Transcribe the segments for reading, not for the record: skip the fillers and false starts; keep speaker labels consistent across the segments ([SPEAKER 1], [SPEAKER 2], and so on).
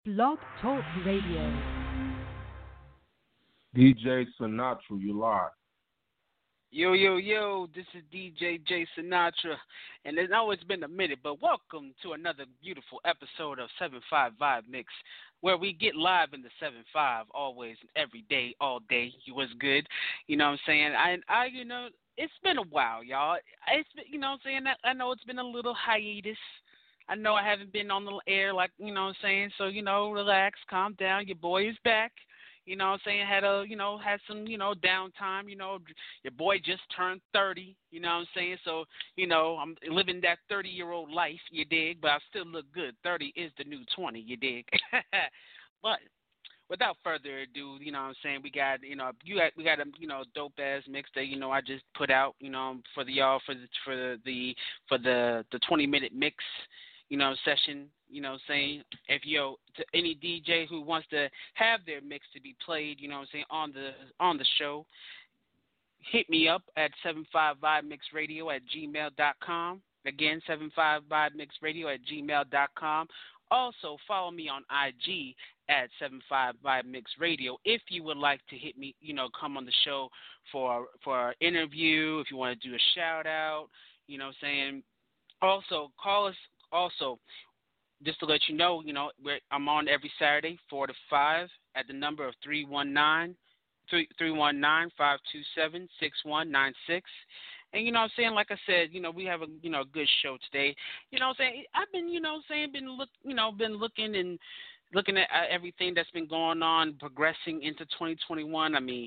[SPEAKER 1] Blog Talk Radio.
[SPEAKER 2] DJ Sinatra, you live.
[SPEAKER 3] Yo, yo, yo, this is DJ J Sinatra, and I know it's been a minute, but welcome to another beautiful episode of 7-5 Vibe Mix, where we get live in the 7-5, always, every day, all day. You was good, you know what I'm saying? It's been a while, y'all. It's been, you know what I'm saying? I know it's been a little hiatus. I know I haven't been on the air like, you know what I'm saying? So, relax, calm down. Your boy is back. You know what I'm saying? Had some, downtime. Your boy just turned 30. You know what I'm saying? So, I'm living that 30-year-old life, you dig? But I still look good. 30 is the new 20, you dig? But without further ado, you know what I'm saying? We got, we got a, dope ass mix that, I just put out, for the y'all for the 20-minute mix, session, saying if to any DJ who wants to have their mix to be played, saying on the show, hit me up at 75vibemixradio@gmail.com. Again, 75vibemixradio@gmail.com. Also, follow me on IG at 75vibemixradio if you would like to hit me, come on the show for an interview, if you want to do a shout out, saying. Also, call us. Also, just to let you know, I'm on every Saturday, 4 to 5, at the number of 319-527-6196. And, I'm saying, like I said, we have a, good show today. I'm saying? I've been, been looking at everything that's been going on, progressing into 2021. I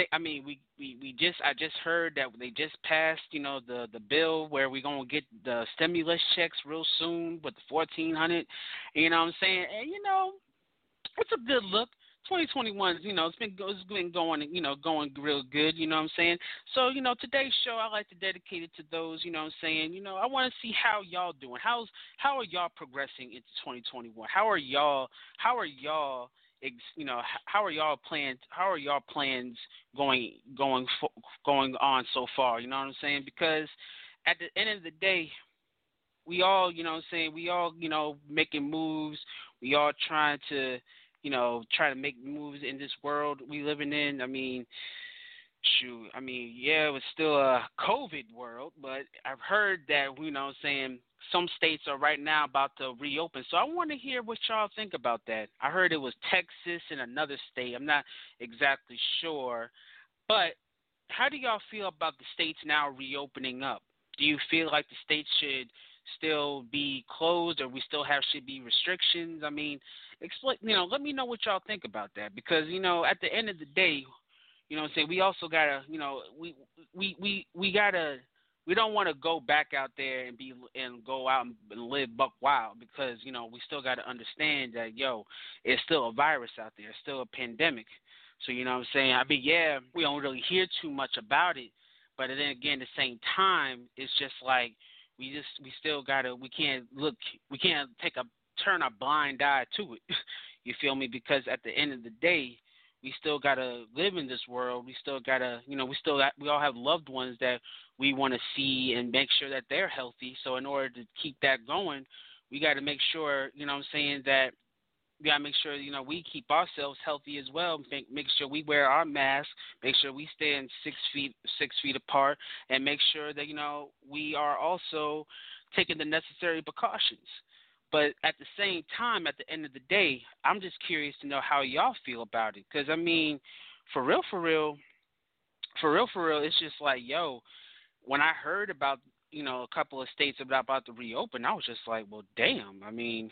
[SPEAKER 3] just heard that they just passed, the bill where we're gonna get the stimulus checks real soon with the 1,400. You know what I'm saying? And it's a good look. 2021, it's been going, going real good. You know what I'm saying? So, today's show I like to dedicate it to those. You know what I'm saying? I want to see how y'all doing. How are y'all progressing into 2021? How are y'all? How are y'all plans? How are y'all plans going on so far? You know what I'm saying? Because at the end of the day, we all, we all, making moves. We all trying to make moves in this world we living in. Yeah, it was still a COVID world, but I've heard that, some states are right now about to reopen. So I want to hear what y'all think about that. I heard it was Texas and another state. I'm not exactly sure. But how do y'all feel about the states now reopening up? Do you feel like the states should still be closed, or we still should be restrictions? Explain. Let me know what y'all think about that, because at the end of the day, what I'm saying, we also gotta, we don't want to go back out there and go out and live buck wild, because we still gotta understand that it's still a virus out there, it's still a pandemic. So what I'm saying, yeah, we don't really hear too much about it, but then again, at the same time, it's just like we still gotta, we can't turn a blind eye to it. You feel me? Because at the end of the day, we still gotta live in this world. We still gotta, we all have loved ones that we want to see and make sure that they're healthy. So in order to keep that going, we got to make sure, what I'm saying, that we got to make sure, we keep ourselves healthy as well. Make sure we wear our masks, make sure we stand 6 feet apart, and make sure that, we are also taking the necessary precautions. But at the same time, at the end of the day, I'm just curious to know how y'all feel about it. Because, for real, it's just like, when I heard about, a couple of states about to reopen, I was just like, well, damn. In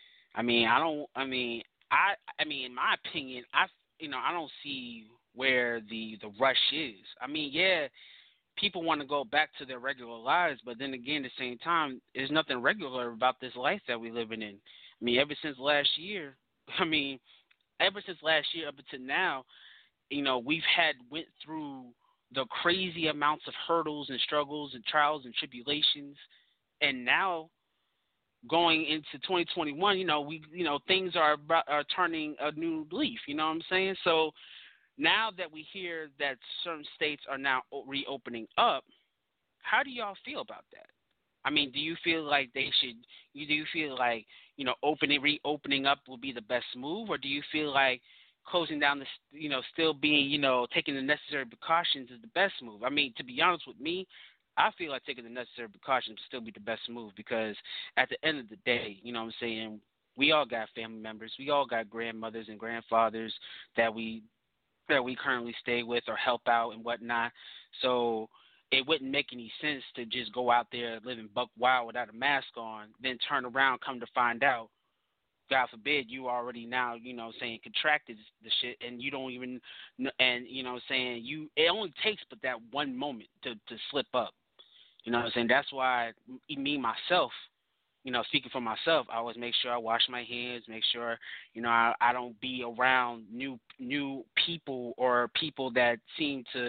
[SPEAKER 3] my opinion, I don't see where the rush is. Yeah, people want to go back to their regular lives, but then again, at the same time, there's nothing regular about this life that we're living in. Ever since last year up until now, we've went through the crazy amounts of hurdles and struggles and trials and tribulations, and now going into 2021, things are turning a new leaf. You know what I'm saying? So now that we hear that certain states are now reopening up, how do y'all feel about that? I mean, do you feel like they should? Do you feel like reopening up will be the best move, or do you feel like closing down still being taking the necessary precautions is the best move? I mean, to be honest with me, I feel like taking the necessary precautions will still be the best move because at the end of the day, you know what I'm saying, we all got family members, we all got grandmothers and grandfathers that we currently stay with or help out and whatnot. So it wouldn't make any sense to just go out there living buck wild without a mask on, then turn around, come to find out, God forbid, you already now, contracted the shit, and you don't even, and, it only takes but that one moment to slip up. You know what I'm saying? That's why me, myself, speaking for myself, I always make sure I wash my hands, make sure, I don't be around new people or people that seem to,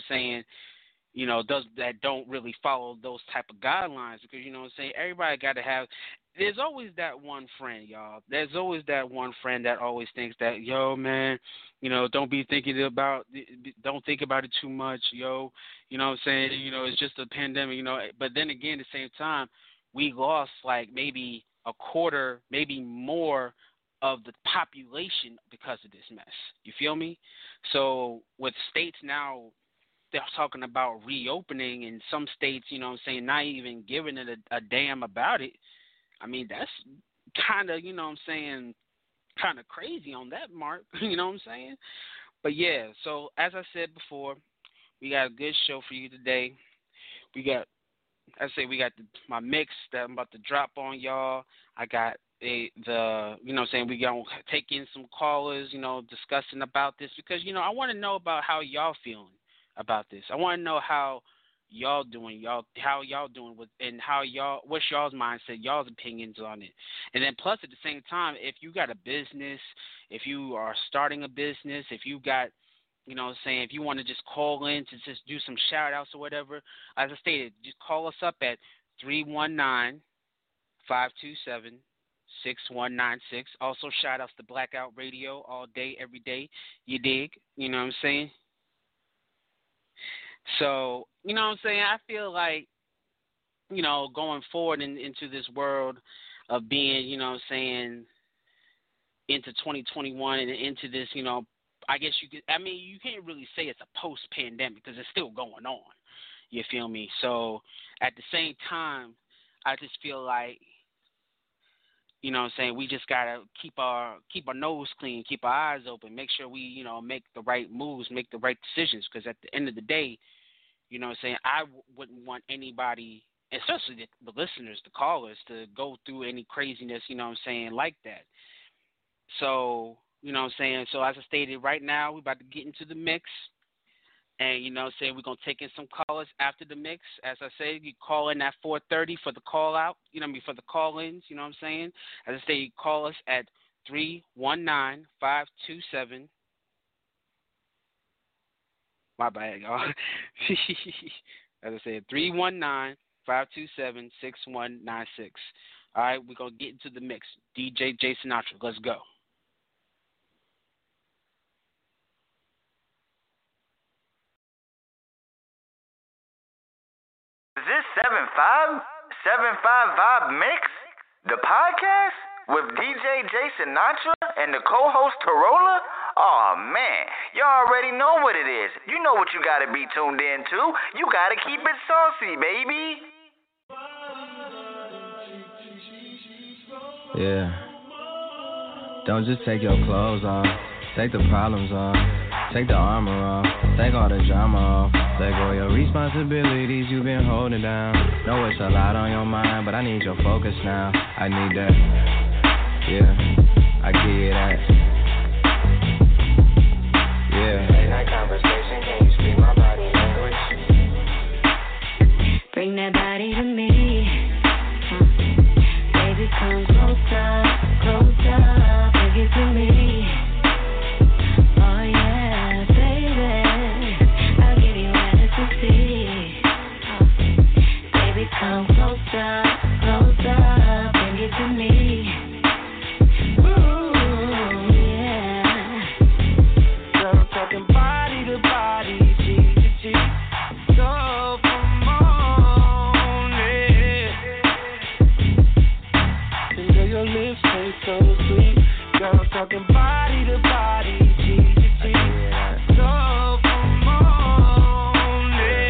[SPEAKER 3] that don't really follow those type of guidelines because, everybody got to have, there's always that one friend, y'all. There's always that one friend that always thinks that, yo, man, don't think about it too much, yo. You know what I'm saying? It's just a pandemic, But then again, at the same time, we lost like maybe a quarter, maybe more of the population because of this mess. You feel me? So with states now, they're talking about reopening, and some states, not even giving it a damn about it. I mean, that's kind of, kind of crazy on that mark, you know what I'm saying? But yeah, so as I said before, we got a good show for you today. We got my mix that I'm about to drop on y'all. I got we gonna take in some callers, discussing about this because, I want to know about how y'all feeling about this. I want to know how y'all doing with, and what's y'all's mindset, y'all's opinions on it. And then plus at the same time, if you got a business, if you are starting a business, if you got, if you want to just call in to just do some shout outs or whatever, as I stated, just call us up at 319-527-6196. Also shout outs to Blackout Radio all day, every day. You dig? You know what I'm saying? So, I feel like, going forward into this world of being, into 2021 and into this, I guess you can't really say it's a post-pandemic because it's still going on. You feel me? So, at the same time, I just feel like, we just got to keep our nose clean, keep our eyes open, make sure we, make the right moves, make the right decisions because at the end of the day, I wouldn't want anybody, especially the listeners, the callers, to go through any craziness, like that. So, so as I stated, right now, we're about to get into the mix. And, we're going to take in some callers after the mix. As I said, you call in at 4:30 for the call out, for the call-ins, As I say, you call us at 319-527. My bad, y'all. As I said, 319-527-6196. All right, we're going to get into the mix. DJ Jay Sinatra, let's go.
[SPEAKER 4] Is this 7-5 Vibe Mix? The podcast? With DJ Jay Sinatra and the co-host Tarola? Oh man, y'all already know what it is. You know what you gotta be tuned in to. You gotta keep it saucy, baby.
[SPEAKER 5] Yeah. Don't just take your clothes off. Take the problems off. Take the armor off. Take all the drama off. Let go of your responsibilities you've been holding down. Know it's a lot on your mind, but I need your focus now. I need that. Yeah, I give you that. Yeah. Late night conversation, can you speak my body language?
[SPEAKER 6] Bring that body to me. Baby, come closer, bring it to me. Oh yeah, baby, I'll give you ecstasy. Baby, come closer, bring it to me.
[SPEAKER 7] talking body to body, cheek to cheek. So come on,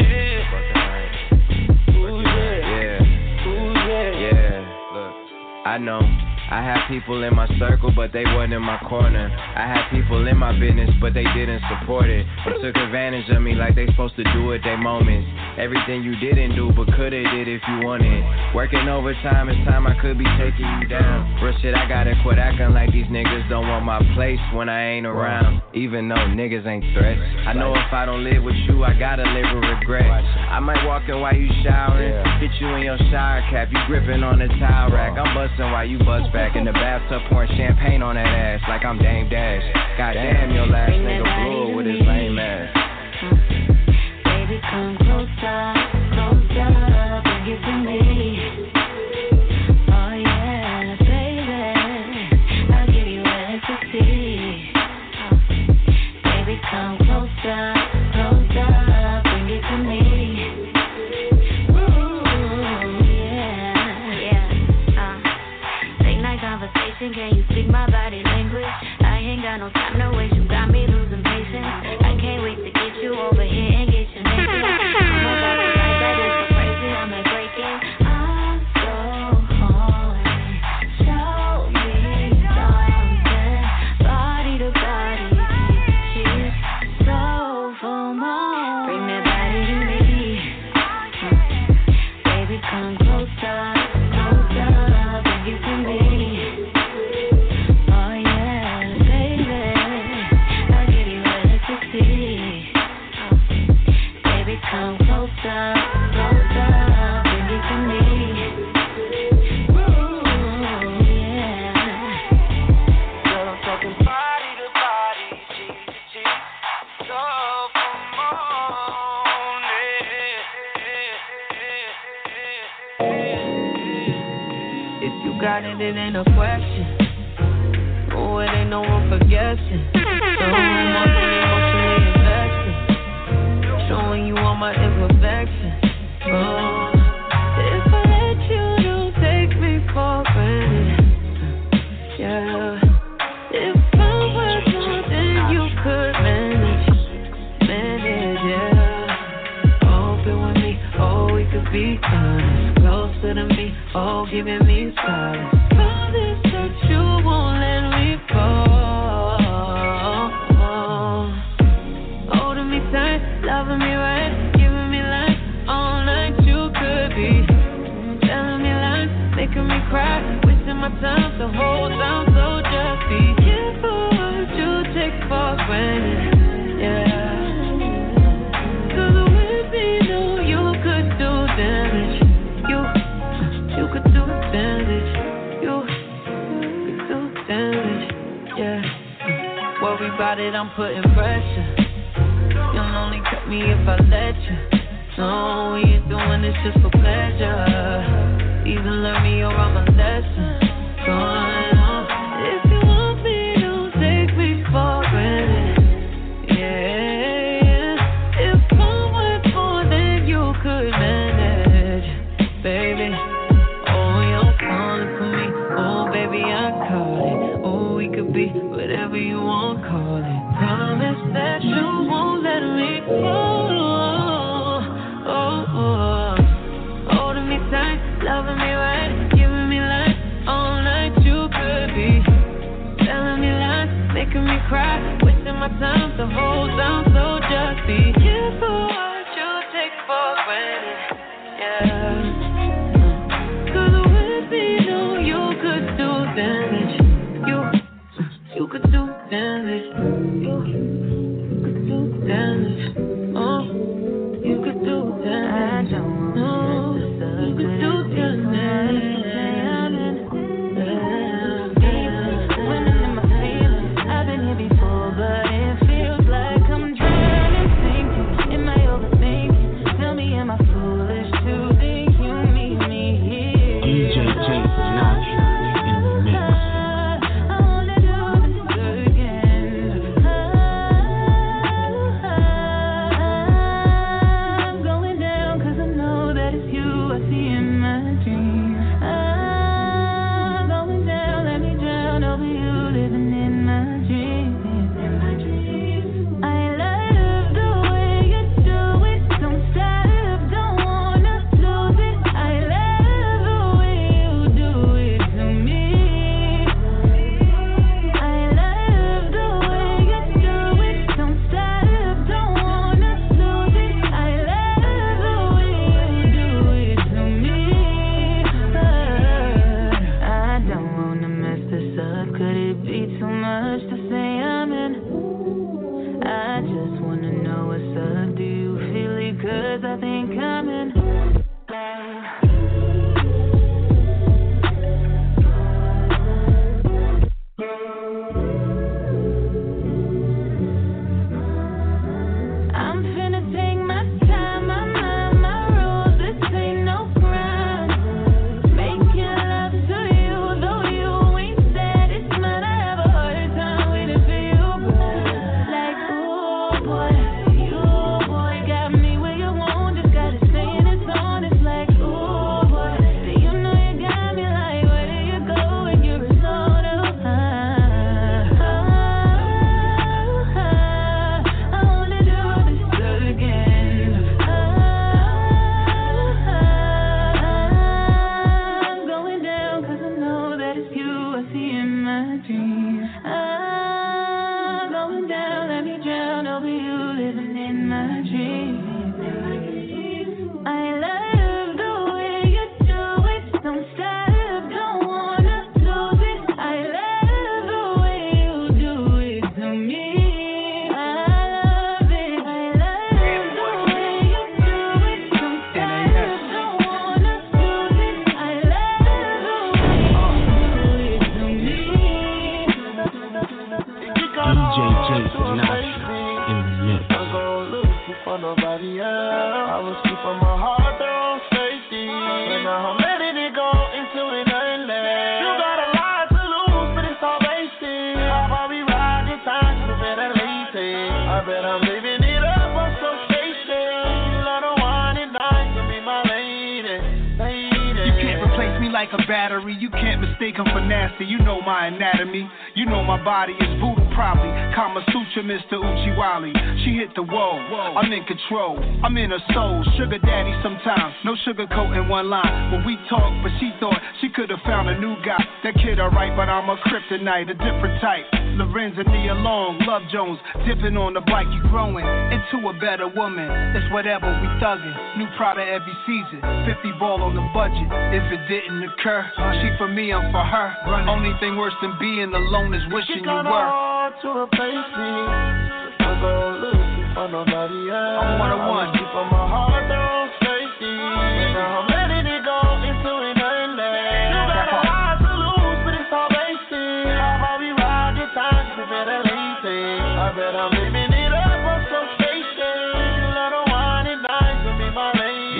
[SPEAKER 7] yeah. Ooh, yeah. Ooh,
[SPEAKER 5] Yeah. Look, I know. I had people in my circle, but they wasn't in my corner. I had people in my business, but they didn't support it. They took advantage of me like they supposed to do at their moments. Everything you didn't do, but coulda did if you wanted. Working overtime, it's time I could be taking you down. Real shit, I gotta quit acting like these niggas don't want my place when I ain't around. Even though niggas ain't threats. I know if I don't live with you, I gotta live with regret. I might walk in while you showering, hit you in your shower cap, you gripping on the towel rack. I'm busting while you bust back in the bathtub, pouring champagne on that ass like I'm Dame Dash. Goddamn, your last nigga blew with his lame ass.
[SPEAKER 6] Baby, come closer, closer, bring it to me. Oh yeah, baby, I'll give you ecstasy. Baby, come closer, closer, bring it to me. Can you speak my body language? I ain't got no time to waste. You got me losing patience. I can't wait to get you over here and get you naked. I'm about to like that is so crazy. I may break it. I'm so horny. Show me something. Body to body, she's so full moon. Bring that body to me. Baby, come closer, closer. Bring it to me. Come closer, closer, bring it to me. Ooh, yeah.
[SPEAKER 7] Girl, I'm talking body to body, cheek to cheek. So come on, yeah. If you got it, it ain't a question. Oh, it ain't no room for guessing. So I'm on the emotionally invested. Showing you all my imperfections. Oh, if I let you, don't take me for granted. Yeah, if I were to, then you could manage. Yeah, open with me, oh we could be honest. Closer to me, oh giving me silence. Promise that you won't let me fall. Holding me tight, loving me right, giving me life all night. You could be telling me lies, making me cry, wasting my time the whole time. So just be careful what you take for granted. Yeah, 'cause with me, know you could do damage. You could do damage. You could do damage. Yeah, worry about it, I'm putting pressure. You'll only cut me if I let you. No, we ain't doing this just for pleasure. Either learn me or I'm a lesson. Going on. If you want me, don't take me for granted. Yeah, if I went more than you could manage, baby. Oh, you're calling for me. Oh, baby, I call it. Oh, we could be whatever you want, call it. Promise that you won't let me go. Holding me tight, loving me right, giving me life all night. You could be telling me lies, making me cry, wasting my time the whole time. So just be careful what you take for granted. Yeah, 'cause with me, know you could do damage. You could do damage. You could do damage. Oh, you could do damage. Oh, you could do damage. Swimming in my feelings. I've been here before, but it feels like I'm drowning, sinking. Am I overthinking? Tell me, am I foolish to think you need me here?
[SPEAKER 2] DJ Jason Nacho in the mix.
[SPEAKER 8] bet I'm living it up on some station. Let her wine and dine to be my lady.
[SPEAKER 9] You can't replace me like a battery. You can't mistake him for nasty. You know my anatomy. You know my body is voodoo probably. Kama Sutra, Mr. Uchiwali. She hit the wall. I'm in control. I'm in her soul. Sugar daddy sometimes. No sugarcoat in one line. When we talk, but she thought she could have found a new guy. That kid alright, but I'm a kryptonite, a different type. Lorenz and Nia Long, Love Jones, dipping on the bike. You growing into a better woman. It's whatever we thugging. New Prada every season. 50 ball on the budget. If it didn't occur, she for me, I'm for her. Only thing worse than being alone is wishing you were.
[SPEAKER 8] To replace me, I go looking for nobody else.
[SPEAKER 9] I'm one-on-one.
[SPEAKER 8] Keep on my heart on safety. Now I'm letting it go into an endless. You got a lot to lose, but it's all basic. How we ride the time, you better lazy. I bet I'm living it up on some station. Let her wine and dine to be my lady.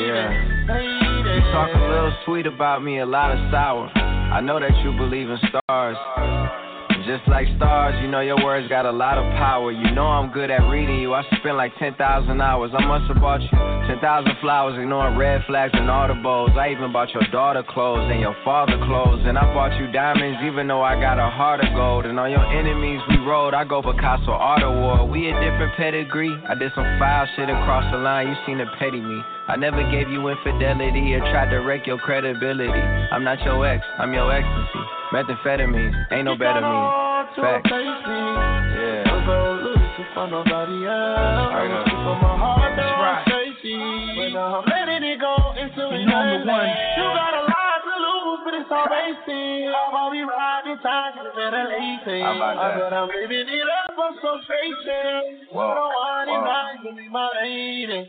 [SPEAKER 5] You talk a little sweet about me, a lot of sour. I know that you believe in stars. Just like stars, you know your words got a lot of power. You know I'm good at reading you. I spent like 10,000 hours. I must have bought you 10,000 flowers, ignoring red flags and audibles. I even bought your daughter clothes and your father clothes. And I bought you diamonds even though I got a heart of gold. And on your enemies we rode, I go Picasso Art Award. We a different pedigree. I did some foul shit across the line. You seen to petty me. I never gave you infidelity or tried to wreck your credibility. I'm not your ex, I'm your ecstasy. Methamphetamines, ain't no better me. Facts. Yeah.
[SPEAKER 8] I'll go looking for nobody else. I keep on my heart on safety. When I'm letting it go into an endless. You got a lot to lose, but it's all basic. How we ride the time, you better lazy. I bet I'm living it up on some station. Whoa. I don't want it nice to be my lady.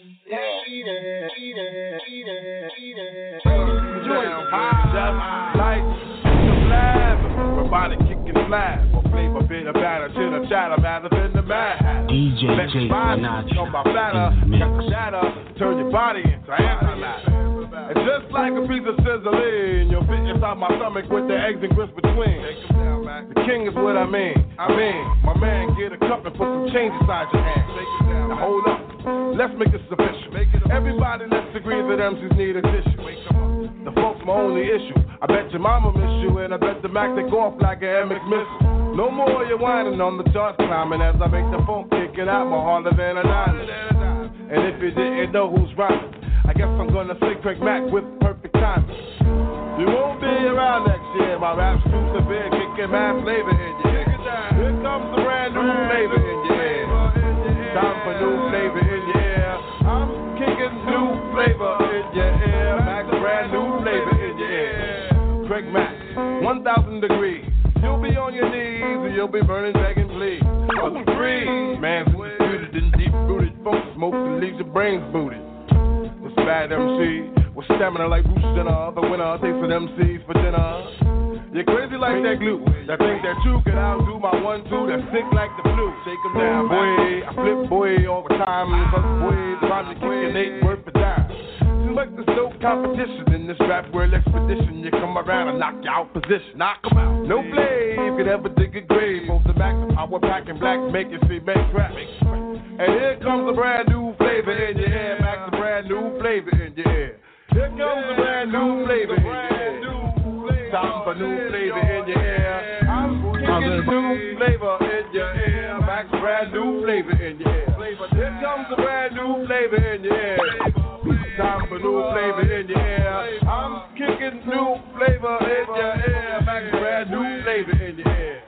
[SPEAKER 10] Just like lab, robotic kicking slab, or flavor bit of batter, chitter chatter, matters in the mad.
[SPEAKER 2] DJ J Sinatra
[SPEAKER 10] on my platter, turn your body into antimatter. And just like a piece of sizzling, you'll fit inside my stomach with the eggs and grits between. The king is what I mean, my man, get a cup and put some change inside your hand. Now hold up, let's make this official. Everybody, let's agree that MCs need a tissue. The folks my only issue. I bet your mama miss you, and I bet the Mac take off like an MX missile. No more you whining on the charts climbing as I make the phone kicking out more harder than a diamond. And if you didn't know who's rhyming, I guess I'm gonna say Craig Mack with perfect timing. You won't be around next year. My rap's too severe, kicking mad flavor in your ear. Here comes the brand new flavor in your ear. Time for new flavor in your ear. I'm kicking new flavor in your ear. Max, brand new flavor in your ear. Craig Mack, 1,000 degrees. You'll be on your knees and you'll be burning, begging, please. For the free, man's disputed and deep-rooted. Folks smoke and leave your brains booted. This bad MC with stamina like Bruce Jenner. The winner takes an MCs for dinner. You're crazy like that glue. That think that you can outdo my 1-2 that's sick like the flu. Shake 'em down, boy. I flip, boy, all the time. And fuck boys trying to kick an 8 worth per dime. Seems like there's no competition in this rap world expedition. You come around and knock you out position. Knock 'em out. No blade could ever dig a grave. Both the back, the power pack and black make you see make crap. And here comes a brand new flavor in your ear. Max, a brand new flavor in your ear. Here comes a brand new flavor in your ear. Time for new flavor in your ear. I'm kicking new flavor in your ear. Max, brand new flavor in your ear. Here comes a brand new flavor in your ear. Time for new flavor in your ear. I'm kicking new flavor in your ear. Max, brand new flavor in your ear.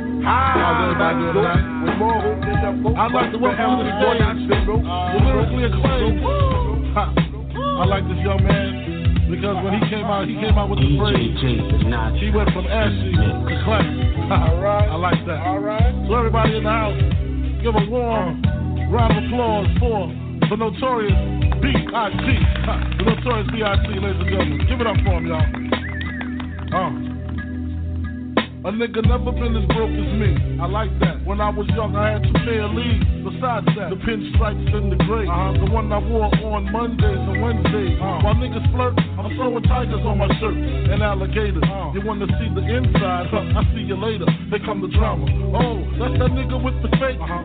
[SPEAKER 11] I'd like to welcome to the day the lyrically acclaimed. I like this young man because when he came out with the phrase. He went from ashy to classic. Alright. I like that. Alright. So everybody in the house, give a warm round of applause for the Notorious B.I.G. The Notorious B.I.G., ladies and gentlemen. Give it up for him, y'all. A nigga never been as broke as me. I like that. When I was young, I had 2 pair of leaves. Besides that, the pinstripes and the gray. The one I wore on Mondays and Wednesdays. While niggas flirt, I'm throwing tigers on my shirt and alligators. You wanna see the inside? I see you later. Here come the drama. Oh, that's that nigga with the fake. Wow.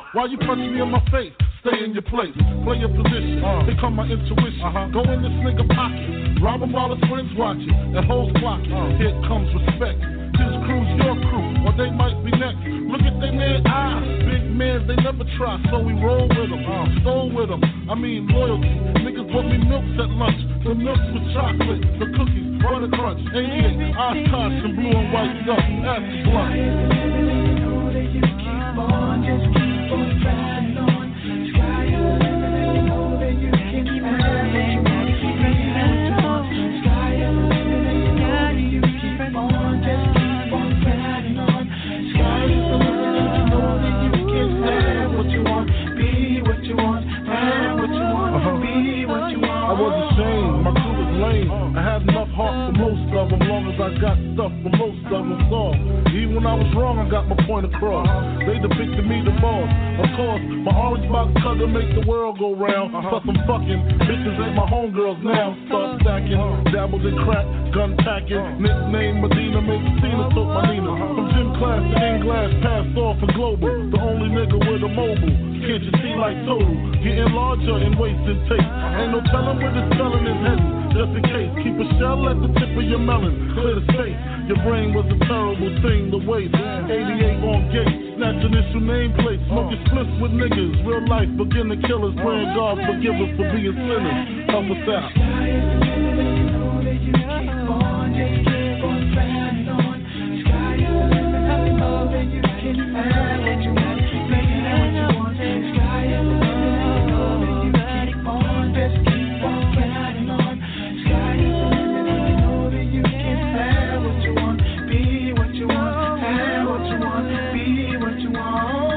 [SPEAKER 11] Why you punch me in my face? Stay in your place, play your position. Here come my intuition. Go in this nigga pocket, rob him while his friends watching, and hoes clocking. Here comes respect. His crew's your crew, or they might be next. Look at they man eyes, big man, they never try, so we roll with them, stole with them. I mean loyalty. Niggas brought me milks at lunch, the milks with chocolate, the cookies, butter crunch, 88, Oshkosh, and blue and white stuff. That's the blunt. Know that you keep on, just keep on trying on. Sky is the limit, know that you can keep on trying on. Sky is the limit, know that you keep on, just keep on trying on. Sky is the limit, know that you can have what you want, be what you want, have what you want, be what you want. I was ashamed, my crew was lame. I had enough heart for most of them, long as I got stuff for most of them. So even when I was wrong, I got my point across. They depicted me the boss. Of course, my orange box cutter make the world go round. Plus I'm fucking bitches ain't my homegirls now. Start stacking, dabbled in crack, gun packing. Nickname Medina, made Tina took my Nina. From gym class to in glass, passed off for global. The only nigga with a mobile. Can't you see like total? Getting larger and wasting tape. Ain't no telling where the spelling is heading. Just in case, keep a shell at the tip of your melon. Clear the space. Your brain was a terrible thing to waste. 88 on gate, snatch initial nameplate. Smoking splits with niggas. Real life, begin to kill us. Praying God forgive us for being sinners. Help us out. Sky is the limit, know that you keep on, just keep on trying on. Sky is the limit, know that you can have what you want, make it what you want. Sky is the limit, know that you keep on, just keep on trying on. Sky is the limit, know that you can have what you want, be what you want, have what you want, be what you want.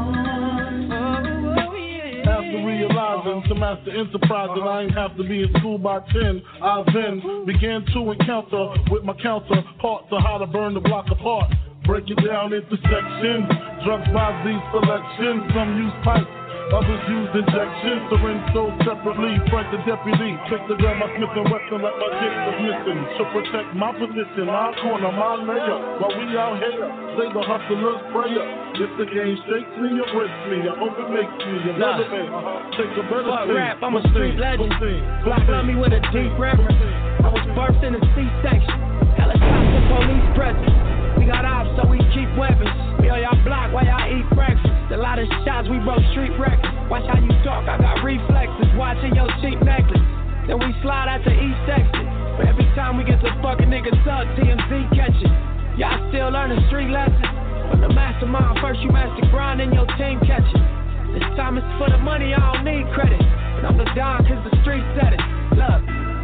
[SPEAKER 11] After realizing to master enterprise that I ain't have to be in school by 10, I then began to encounter with my counterparts on how to burn the block apart. Break it down into sections, drugs by these selections. Some use pipes, others use injections. Syringe sold separately. Frank the deputy picked the gun, my Smith and Wesson like my dick was missing. To protect my position, my corner, my layer. While we out here, say the hustler's prayer. If the game shakes me, it breaks me. I hope it makes me a better man. Take a better thing.
[SPEAKER 12] Rap, I'm a street legend. Block on me with a deep reverence. I was birthed in a C-section. Helicopter police presence. We got ops, so we keep weapons. We on y'all block while y'all eat breakfast. A lot of shots, we broke street records. Watch how you talk, I got reflexes. Watching your cheap necklace. Then we slide out to East Texas. But every time we get to fucking niggas up, TMZ catching. Y'all still learning street lessons. From the mastermind, first you master grind and your team catching. This time it's for the money, I don't need credit. But I'm the Don cause the street said it. Look.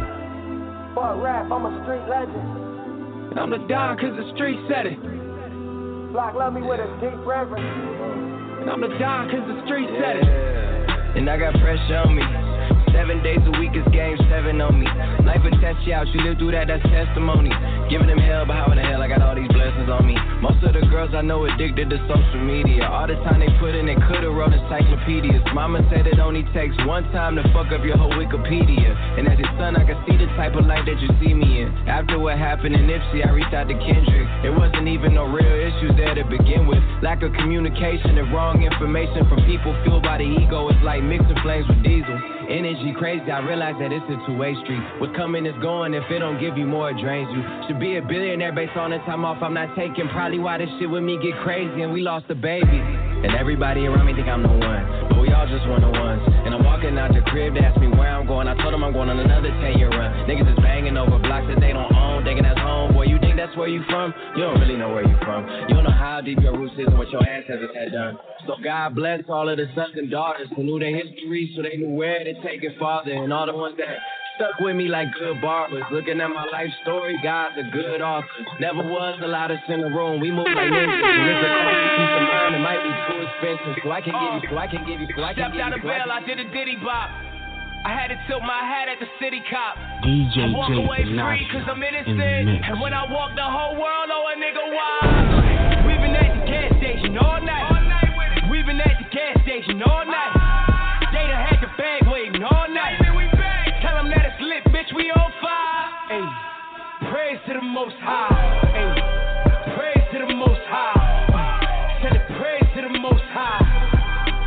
[SPEAKER 12] Fuck rap, I'm a street legend. And I'm the Don cause the street said it. Block love me with a deep reverence. And I'm the Don cause the street said it.
[SPEAKER 5] And I got pressure on me. 7 days a week is game 7 on me. Life will test you out, you live through that, that's testimony. Giving them hell, but how in the hell I got all these blessings on me? Most of the girls I know addicted to social media. All the time they put in, they could've wrote encyclopedias. Mama said it only takes one time to fuck up your whole Wikipedia. And as your son, I can see the type of life that you see me in. After what happened in Nipsey, I reached out to Kendrick. There wasn't even no real issues there to begin with. Lack of communication and wrong information from people fueled by the ego. It's like mixing flames with diesel. Energy crazy, I realize that it's a two-way street. What's coming is going, if it don't give you more, it drains you. Should be a billionaire based on the time off I'm not taking. Probably why this shit with me get crazy and we lost a baby. And everybody around me think I'm the one, but we all just one of ones. And I'm walking out the crib, they ask me where I'm going. I told them I'm going on another 10-year run. Niggas is banging over blocks that they don't own, thinking that's home. Boy, you think that's where you from? You don't really know where you from. You don't know how deep your roots is and what your ancestors had done. So God bless all of the sons and daughters who knew their history, so they knew where to take it farther. And all the ones that stuck with me like good barbers. Looking at my life story, God's a good author. Never was a lot of us in the room. We move like ninjas. It's a cost piece of mine. It might be too expensive. So I can give you.
[SPEAKER 12] Stepped out of bail, I did a diddy bop. I had to tilt my hat at the city cop.
[SPEAKER 2] DJ
[SPEAKER 12] I walk away free cause I'm innocent. And when I walk, the whole world know a nigga why. We've been at the gas station all night. We've been at the gas station all night. They done had the bag waiting all night. Tell them that it's lit, bitch, we on fire. Ay, praise to the Most High. Ay, praise to the Most High. Tell it praise to the Most High.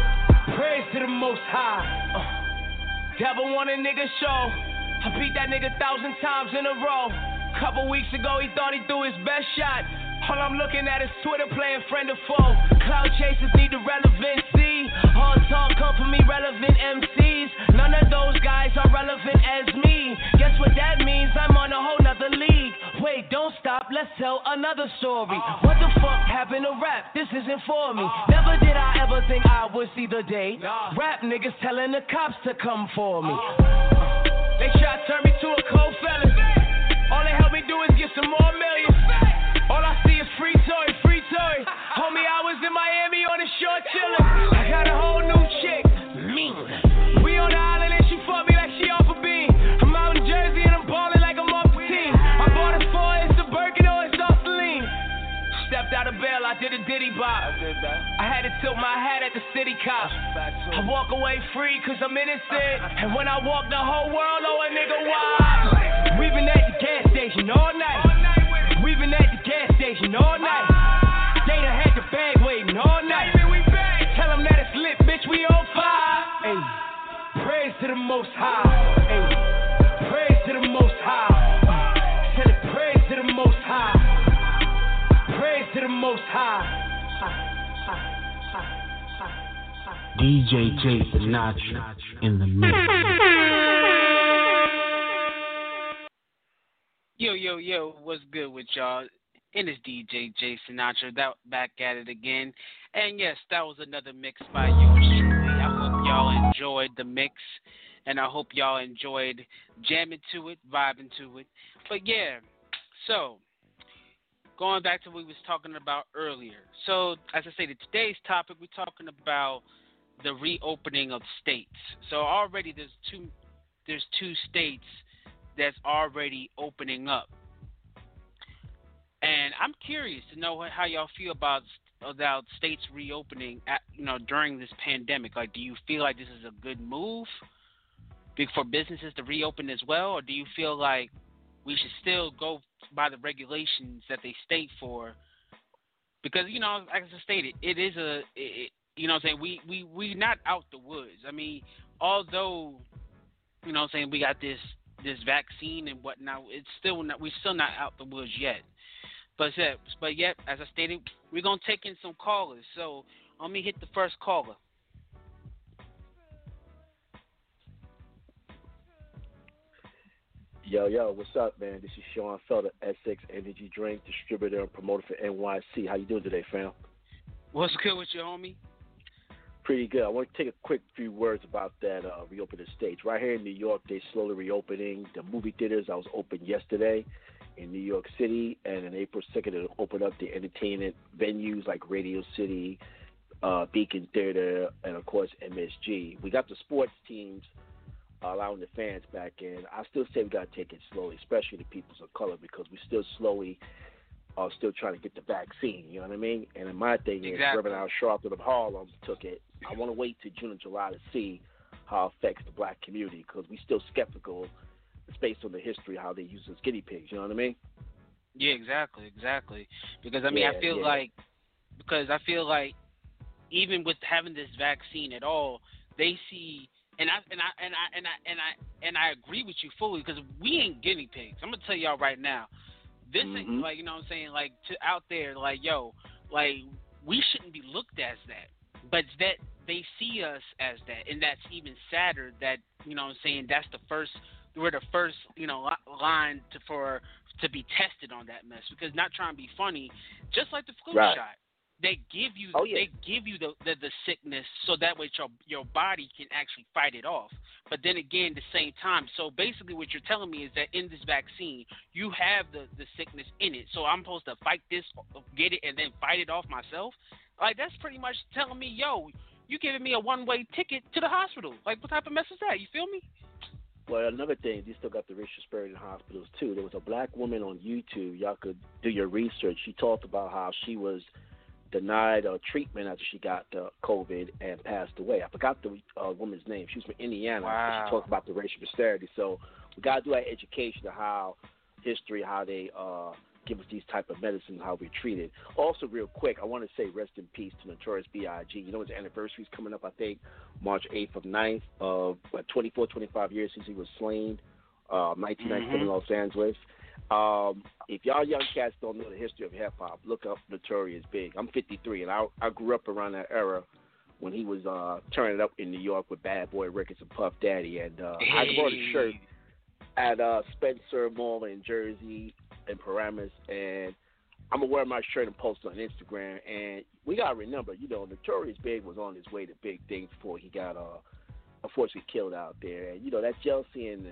[SPEAKER 12] Devil want a nigga show. I beat that nigga 1,000 times in a row. Couple weeks ago, he thought he threw his best shot. All I'm looking at is Twitter playing friend or foe. Cloud chasers need the relevancy. All talk come from irrelevant MCs. None of those guys are relevant as me. Guess what that means? I'm on a whole nother league. Wait, don't stop, let's tell another story. What the fuck happened to rap? This isn't for me. Never did I ever think I would see the day. Rap niggas telling the cops to come for me. They try to turn me to a cold felon. All they help me do is get some more millions. All I see is free toy, free toy. Homie, I was in Miami on the shore chillin'. I got a whole new chick, me. We on the island and she fuck me like she off a beam. I'm out in Jersey and I'm ballin' like I'm off the team. I bought it for her, it's a Birkin or it's off the lean. Stepped out of bail, I did a diddy bop. I had to tilt my hat at the city cops. I walk away free cause I'm innocent. And when I walk the whole world, oh a nigga wild. We been at the gas station all night. We been at the gas station all night. They done had the bag waiting all night. Tell them that it's lit, bitch, we on fire. Ay, praise to the Most High. Ay, praise to the Most High. Tell it, praise to the Most High. Praise to the Most High.
[SPEAKER 2] DJ Jason Sinatra in the mix.
[SPEAKER 3] Yo, what's good with y'all? And it's DJ Jason Sinatra, back at it again. And yes, that was another mix by yours truly. I hope y'all enjoyed the mix, and I hope y'all enjoyed jamming to it, vibing to it. But yeah, so going back to what we was talking about earlier. So as I stated, today's topic, we're talking about the reopening of states. So already there's two states that's already opening up. And I'm curious to know how y'all feel about states reopening during this pandemic. Like, do you feel like this is a good move for businesses to reopen as well, or do you feel like we should still go by the regulations that they state for? Because, like I stated, it is we not out the woods. I mean, although, we got this vaccine and whatnot, we're still not out the woods yet. But yet, as I stated, we're gonna take in some callers. So let me hit the first caller.
[SPEAKER 13] Yo, what's up, man? This is Sean Felder, SX Energy Drink Distributor and Promoter for NYC. How you doing today, fam?
[SPEAKER 3] What's good with you, homie?
[SPEAKER 13] Pretty good. I want to take a quick few words about that reopening states. Right here in New York, they're slowly reopening. The movie theaters I was open yesterday in New York City, and on April 2nd, it'll open up the entertainment venues like Radio City, Beacon Theater, and, of course, MSG. We got the sports teams allowing the fans back in. I still say we got to take it slowly, especially the peoples of color, because we still slowly are still trying to get the vaccine, you know what I mean? And my thing is, Reverend Al Sharpton of Harlem took it. I want to wait till June and July to see how it affects the black community, because we still skeptical. It's based on the history, how they use us guinea pigs, you know what I mean?
[SPEAKER 3] Yeah, exactly. Because I feel like even with having this vaccine at all, they see, and I agree with you fully, because we ain't guinea pigs. I'm gonna tell y'all right now, this ain't like, you know what I'm saying, like to out there, like we shouldn't be looked at as that, but that they see us as that, and that's even sadder. That, you know what I'm saying, we're the first line to be tested on that mess, because not trying to be funny, just like the flu shot, they give you the sickness so that way your body can actually fight it off. But then again, at the same time, so basically what you're telling me is that in this vaccine you have the sickness in it, so I'm supposed to fight this, get it, and then fight it off myself. Like, that's pretty much telling me, yo, you giving me a one-way ticket to the hospital. Like, what type of mess is that? You feel me?
[SPEAKER 13] Well, another thing, they still got the racial spirit in hospitals, too. There was a black woman on YouTube. Y'all could do your research. She talked about how she was denied treatment after she got COVID and passed away. I forgot the woman's name. She was from Indiana.
[SPEAKER 3] Wow.
[SPEAKER 13] She talked about the racial disparity. So we got to do our education of how history, how they give us these type of medicines, how we treat it. Also, real quick, I want to say rest in peace to Notorious B.I.G. You know, his anniversary is coming up, I think, March 8th of 9th of 25 years since he was slain, 1997 in Los Angeles. If y'all young cats don't know the history of hip-hop, look up Notorious Big. I'm 53, and I grew up around that era when he was turning up in New York with Bad Boy Records and Puff Daddy. And I bought a shirt at Spencer Mall in Jersey and Paramus, and I'm going to wear my shirt and post it on Instagram. And we got to remember, you know, Notorious Big was on his way to big things before he got unfortunately killed out there. And, you know, that jealousy and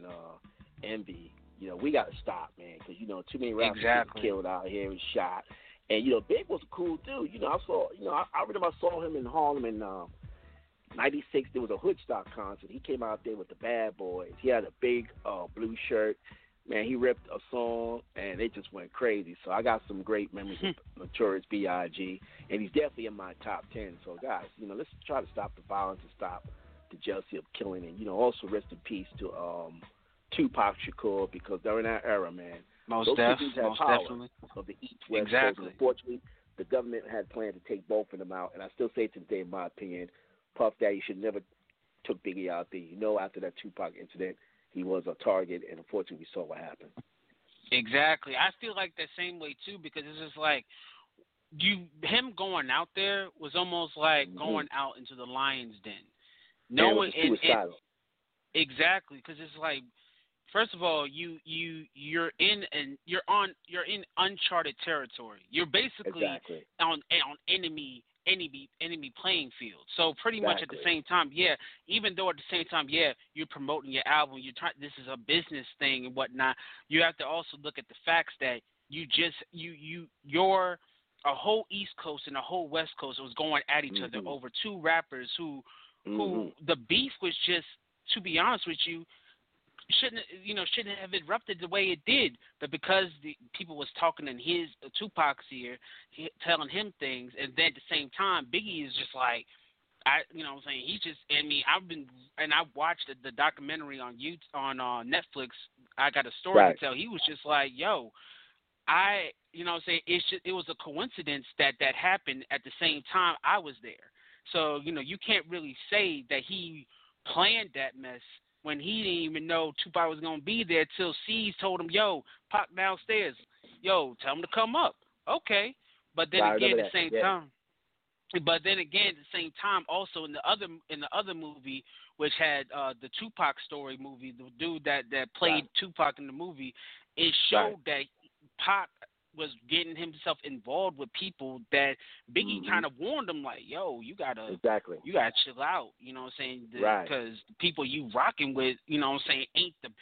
[SPEAKER 13] envy, you know, we got to stop, man, because, you know, too many rappers get killed out here and shot. And, you know, Big was a cool dude. You know, I remember I saw him in Harlem in 96. There was a Hoodstock concert. He came out there with the Bad Boys. He had a big blue shirt. Man, he ripped a song, and it just went crazy. So I got some great memories of Notorious B.I.G., and he's definitely in my top 10. So, guys, you know, let's try to stop the violence and stop the jealousy of killing. And, you know, also rest in peace to Tupac Shakur, because during that era, man, those two dudes had power of the East West Coast. Unfortunately, the government had planned to take both of them out, and I still say today, in my opinion, Puff Daddy should never took Biggie out there. You know, after that Tupac incident, he was a target, and unfortunately, we saw what happened.
[SPEAKER 3] Exactly. I feel like the same way too, because it's just like him going out there was almost like going out into the lion's den. No one suicidal. Exactly, because it's like, first of all, you're in uncharted territory. You're basically on enemy playing field. So pretty much at the same time, even though at the same time, you're promoting your album, this is a business thing and whatnot, you have to also look at the facts that you're a whole East Coast and a whole West Coast was going at each other over two rappers who the beef was just, to be honest with you, shouldn't have erupted the way it did, but because the people was talking in Tupac's ear, telling him things, and then at the same time, Biggie is just like, he's just, I watched the documentary on Netflix. I got a story to tell. He was just like, yo, it was a coincidence that happened at the same time I was there. So, you can't really say that he planned that mess when he didn't even know Tupac was going to be there till C's told him, yo, Pac downstairs. Yo, tell him to come up. Okay. But then again, at the same time, also in the other movie, which had the Tupac story movie, the dude that played Tupac in the movie, it showed that Pac was getting himself involved with people that Biggie kind of warned him, like, yo, you gotta chill out, you know what I'm saying? Because the people you rocking with, you know what I'm saying, ain't the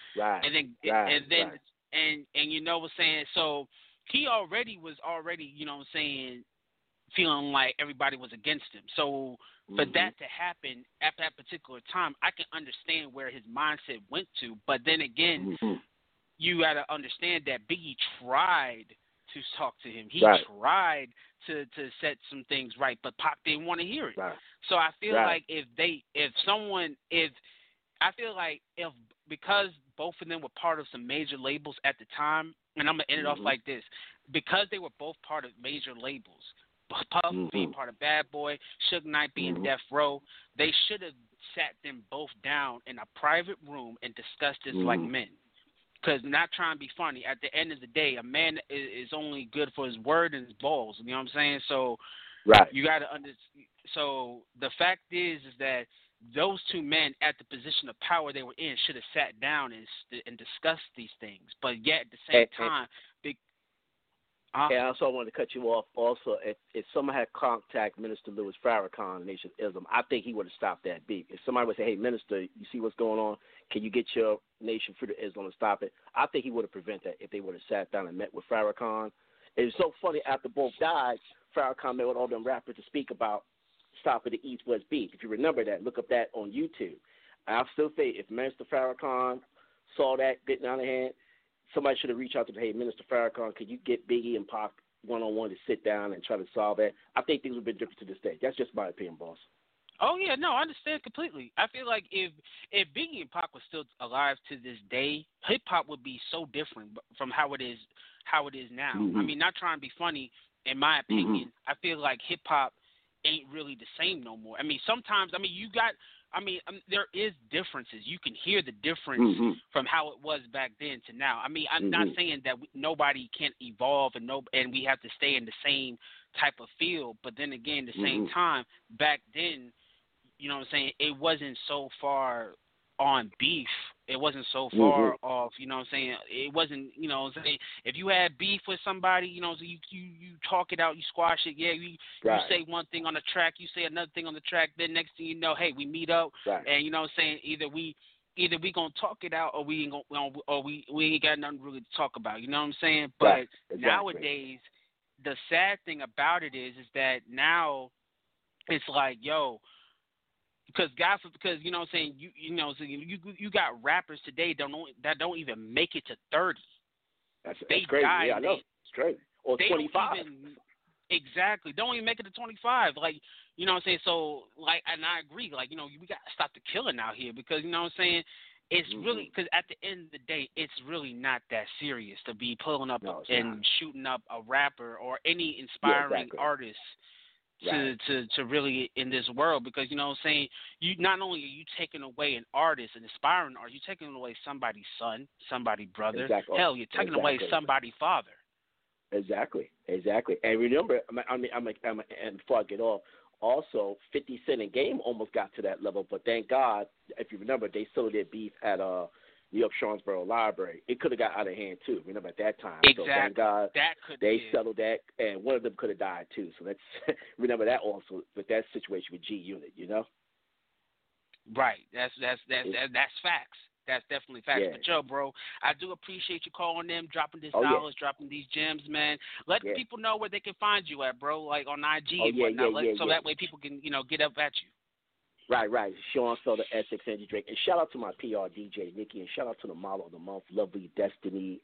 [SPEAKER 3] and you know what I'm saying? So he was already, you know what I'm saying, feeling like everybody was against him. So for that to happen at that particular time, I can understand where his mindset went to. But then again, you got to understand that Biggie tried to talk to him. He tried to set some things right, but Pac didn't want to hear it. So I feel like because both of them were part of some major labels at the time, and I'm going to end it off like this, because they were both part of major labels, Puff being part of Bad Boy, Suge Knight being Death Row, they should have sat them both down in a private room and discussed this like men. Because not trying to be funny, at the end of the day, a man is only good for his word and his balls. You know what I'm saying? So you got to understand. So the fact is that those two men at the position of power they were in should have sat down and discussed these things. But yet at the same time, I also wanted to cut you off. Also, if someone had contact Minister Louis Farrakhan, Nation of Islam, I think he would have stopped that beef. If somebody would say, hey, Minister, you see what's going on? Can you get your Nation Free to Islam to stop it? I think he would have prevented that if they would have sat down and met with Farrakhan. It's so funny, after both died, Farrakhan met with all them rappers to speak about stopping the East-West beef. If you remember that, look up that on YouTube. I'll still say, if Minister Farrakhan saw that getting out of hand, somebody should have reached out to, hey, Minister Farrakhan, could you get Biggie and Pac one-on-one to sit down and try to solve that? I think things would have been different to this day. That's just my opinion, boss. Oh yeah, no, I understand completely. I feel like if Biggie and Pac was still alive to this day, hip hop would be so different from how it is now.
[SPEAKER 13] Mm-hmm.
[SPEAKER 3] I mean, not trying to be funny, in my opinion, I feel like hip hop ain't really the same no more. I mean, sometimes, there is differences. You can hear the difference from how it was back then to now. I mean, I'm not saying that nobody can't evolve and we have to stay in the same type of field, but then again, at the same time, back then, you know what I'm saying, it wasn't so far on beef. It wasn't so far off, you know what I'm saying? It wasn't, you know what I'm saying, if you had beef with somebody, you know, so you talk it out, you squash it. Yeah, you say one thing on the track, you say another thing on the track, then next thing you know, hey, we meet up, and you know what I'm saying, either we gonna talk it out or we ain't gonna, or we ain't got nothing really to talk about, you know what I'm saying? But nowadays, the sad thing about it is that now it's like, yo, because you know what I'm saying, you got rappers today that don't even make it to 30.
[SPEAKER 13] That's crazy. Yeah, I know. It's crazy. Or 25.
[SPEAKER 3] Exactly. Don't even make it to 25. Like, you know what I'm saying? So, like, and I agree. Like, you know, we got to stop the killing out here because, you know what I'm saying, it's really, because at the end of the day, it's really not that serious to be pulling up and shooting up a rapper or any inspiring artist to really in this world, because, you know what I'm saying, you not only are you taking away an artist, an aspiring artist, you're taking away somebody's son, somebody's brother. Hell, you're taking away somebody's father.
[SPEAKER 13] Exactly. And remember, and before I get off, also 50 Cent and Game almost got to that level, but thank God, if you remember, they settled their beef at New York Sharonsboro Library. It could have got out of hand too. Remember at that time.
[SPEAKER 3] Exactly.
[SPEAKER 13] So thank God they settled that, and one of them could have died too. So let's remember that also with that situation with G Unit. You know.
[SPEAKER 3] Right. That's facts. That's definitely facts. Yeah. But yo, bro, I do appreciate you calling them, dropping this knowledge, dropping these gems, man. Let people know where they can find you at, bro, like on IG and whatnot, so that way people can, you know, get up at you.
[SPEAKER 13] Right. Sean Felder, Essex Energy Drink. And shout out to my PR DJ, Nikki, and shout out to the model of the month, lovely Destiny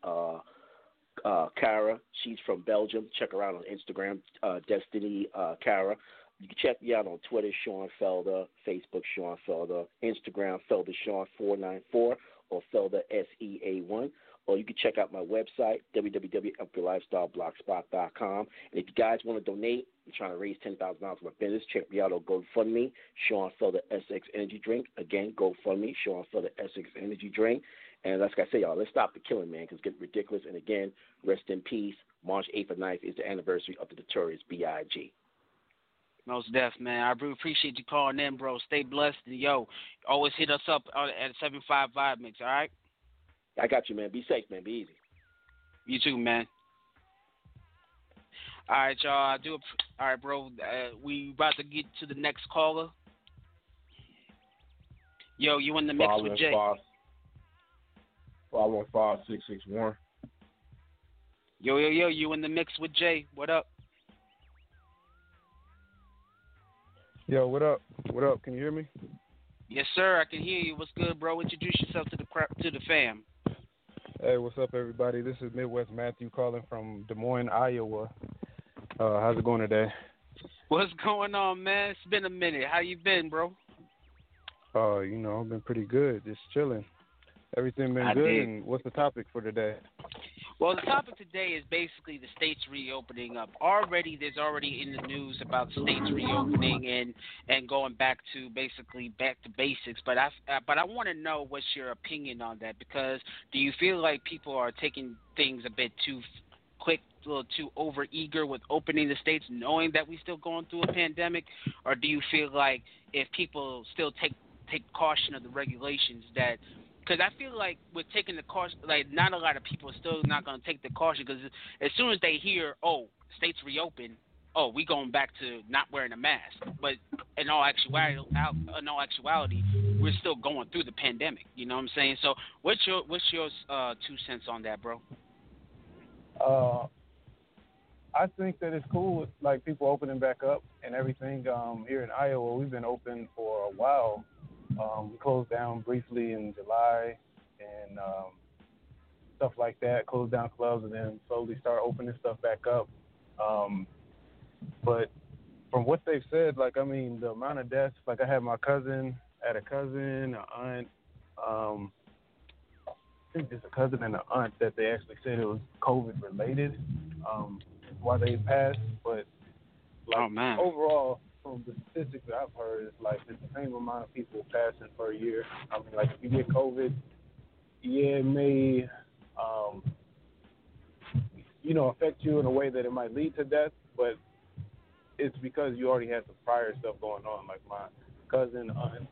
[SPEAKER 13] Cara. She's from Belgium. Check her out on Instagram, Destiny Cara. You can check me out on Twitter, Sean Felder, Facebook, Sean Felder, Instagram, Felder Sean 494 or Felder SEA1. Or you can check out my website, www.upyourlifestyleblogspot.com. And if you guys want to donate, I'm trying to raise $10,000 for my business, check me out on GoFundMe, Sean Felder Essex Energy Drink. Again, GoFundMe, Sean Felder Essex Energy Drink. And like I say, y'all, let's stop the killing, man, because it's getting ridiculous. And again, rest in peace. March 8th or 9th is the anniversary of the Notorious B.I.G.
[SPEAKER 3] Most def, man. I really appreciate you calling in, bro. Stay blessed. And, yo, always hit us up at 755 Mix, all right?
[SPEAKER 13] I got you, man. Be safe, man. Be easy.
[SPEAKER 3] You too, man. All right, y'all. All right, bro. We about to get to the next caller. Yo, you in the mix with Jay.
[SPEAKER 10] 515-661.
[SPEAKER 3] Yo, you in the mix with Jay. What up?
[SPEAKER 14] Yo, what up? Can you hear me?
[SPEAKER 3] Yes, sir. I can hear you. What's good, bro? Introduce yourself to the fam.
[SPEAKER 14] Hey, what's up, everybody? This is Midwest Matthew calling from Des Moines, Iowa. How's it going today?
[SPEAKER 3] What's going on, man? It's been a minute. How you been, bro?
[SPEAKER 14] You know, I've been pretty good. Just chilling. Everything been good. And what's the topic for today?
[SPEAKER 3] Well, the topic today is basically the states reopening up. There's already in the news about states reopening and going back to basics. But I want to know what's your opinion on that, because do you feel like people are taking things a bit too quick, a little too over-eager with opening the states, knowing that we're still going through a pandemic? Or do you feel like if people still take caution of the regulations that – because I feel like with taking the caution, like not a lot of people are still not going to take the caution, because as soon as they hear, oh, states reopen, oh, we going back to not wearing a mask. But in all actuality, we're still going through the pandemic. You know what I'm saying? So what's your 2 cents on that, bro?
[SPEAKER 14] I think that it's cool with, like, people opening back up and everything. Here in Iowa, we've been open for a while. We closed down briefly in July and stuff like that, closed down clubs and then slowly start opening stuff back up. But from what they've said, like, I mean, the amount of deaths, like, I had a cousin, an aunt, I think just a cousin and an aunt that they actually said it was COVID related, while they passed. But like overall, from the statistics that I've heard, it's like it's the same amount of people passing per year. I mean, like if you get COVID, yeah, it may, affect you in a way that it might lead to death, but it's because you already had some prior stuff going on. Like my cousin, aunt,